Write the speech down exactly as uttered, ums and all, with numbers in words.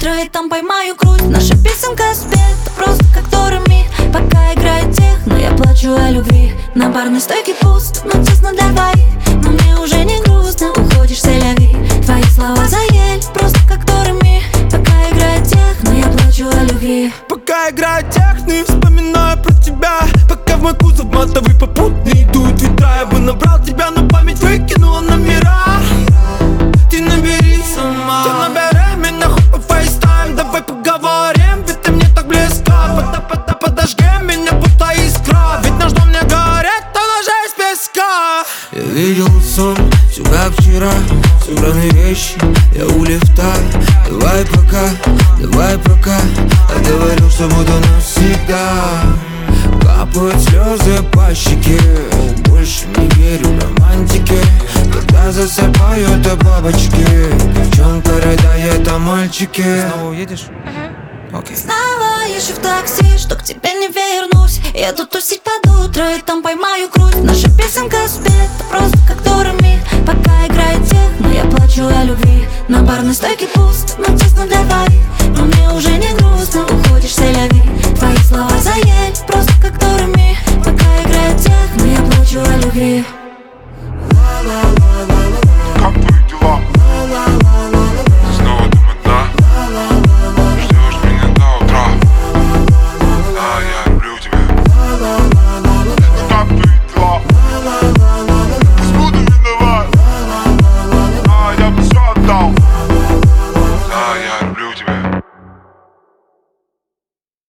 утро и там поймаю грудь. Наша песенка спета просто как Дореми. Пока играет техно, я плачу о любви. На барной стойке пусто, но тесно для двоих. Но мне уже не грустно, уходишь, селяви. Твои слова заели, просто как Дореми. Пока играет техно, я плачу о любви. Пока играет техно и вспоминаю про тебя. Пока в мой кузов матовый попутный идут ветра. Я бы набрал тебя, но память выкинула номера. Ты набери сама, ты набери меня хоть по фейстайм. Давай поговорим, ведь ты мне так близка. Пода, пода, подожги меня, будто искра. Ведь наш дом не горит, он уже из песка. Я видел сон, все как вчера. Собраны вещи, я у лифта. Давай пока, давай пока. Я говорю, что буду навсегда. Капают слезы по щеке. Больше не верю в романтике. Когда засыпают бабочки. Девчонка рыдает о мальчике. Снова уедешь? Okay. Снова езжу в такси, что к тебе не вернусь. Еду тусить под утро и там поймаю грудь. Наша песенка спета просто как Дореми. Пока играет техно, я плачу о любви. На барной стойке пусто, но тесно для